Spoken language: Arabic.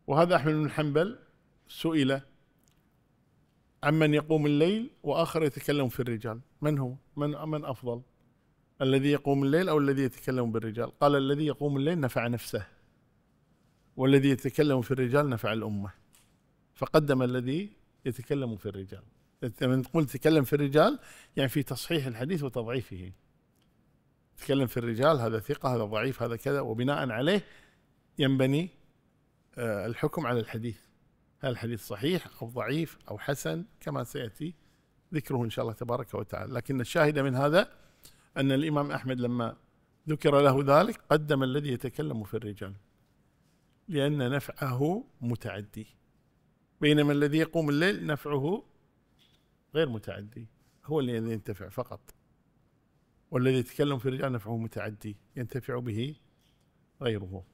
وهذا أحمد بن حنبل سئل عمن يقوم الليل وآخر يتكلم في الرجال، من هو؟ من أفضل؟ الذي يقوم الليل أو الذي يتكلم بالرجال؟ قال الذي يقوم الليل نفع نفسه، والذي يتكلم في الرجال نفع الأمة، فقدم الذي يتكلم في الرجال. من تقول تكلم في الرجال يعني في تصحيح الحديث وتضعيفه، تكلم في الرجال هذا ثقة هذا ضعيف هذا كذا، وبناء عليه ينبني الحكم على الحديث، هل الحديث صحيح أو ضعيف أو حسن كما سيأتي ذكره إن شاء الله تبارك وتعالى. لكن الشاهد من هذا أن الإمام أحمد لما ذكر له ذلك قدم الذي يتكلم في الرجال لأن نفعه متعدي، بينما الذي يقوم الليل نفعه غير متعدي، هو الذي ينتفع فقط، والذي يتكلم في الرجال نفعه متعدي ينتفع به غيره.